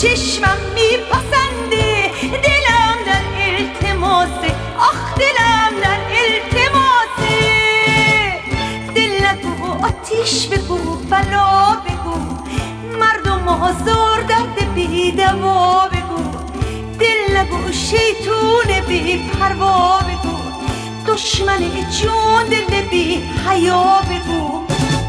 چشمم میپسنده، دلم در التماسه، آخ دلم در التماسه. دل نگو آتیش بگو، بلا بگو، مردم آزار درد بی دوا بگو. دل نگو شیطون بی پروا بگو، دشمن جون دل بی حیا بگو.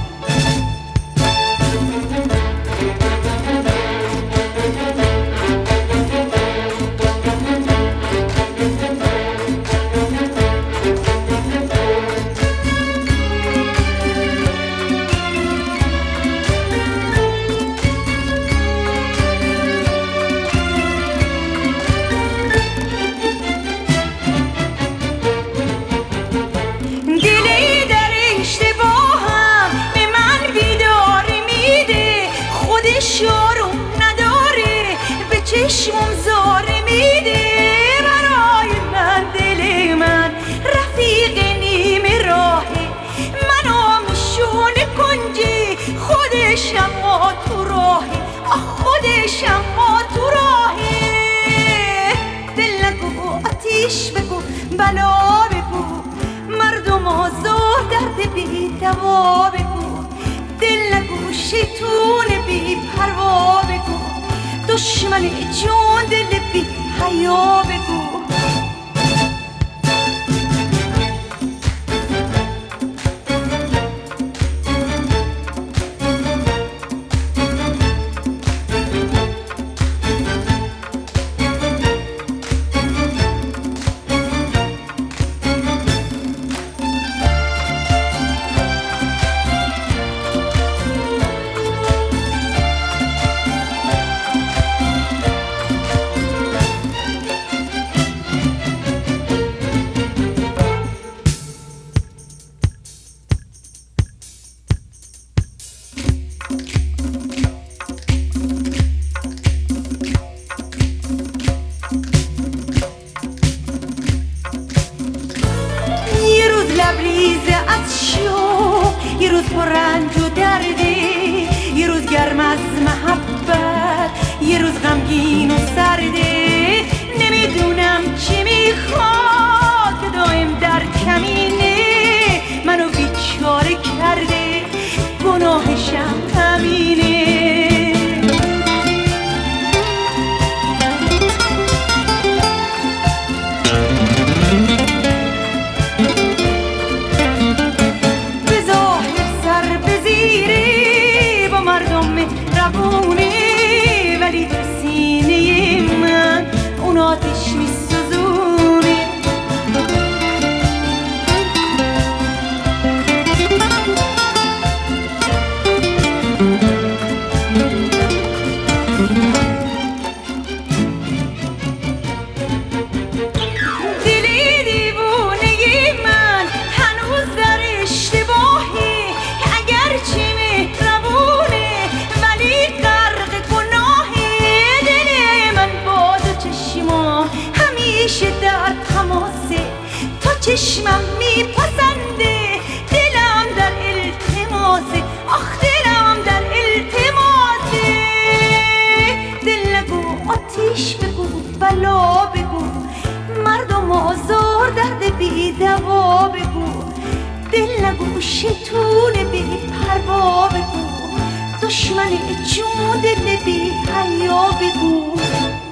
شروع نداره به چشمم زاره میده، برای من دل من رفیق نیمه راهه، منو میشونه کنجی خودش اما تو راهه، آخ خودش اما تو راهه. دل نگو آتیش بگو، بلا بگو، مردم آزار درد بی دوا بگو. دل نگو شیطون بی پروا بگو، دشمن جون دل بی حیا بگو. لبریز از شوق، یه روز پر رنج و درده، یه روز گرم از محبت، یه روز غمگین و سرده. نمیدونم چی میخواد که دایم در کمینه منو بیچاره کرده، گناهشم همینه. ولی تو سینه من اون آتش میسوزونه. دلی دیوونه من هنوز در اشتباهی، اگرچه مهربونه ولی غرق گناهی. دل من با دو چشما همیشه در تماسه، تا چشمم میپسنده، دلم در التماسه، آخ دلم در التماسه. دل نگو آتیش بگو، بلا بگو، مردم آزار درد بی دوا بگو. دل نگو شیطون بی پروا بگو، دشمن جون دل بی حیا بگو.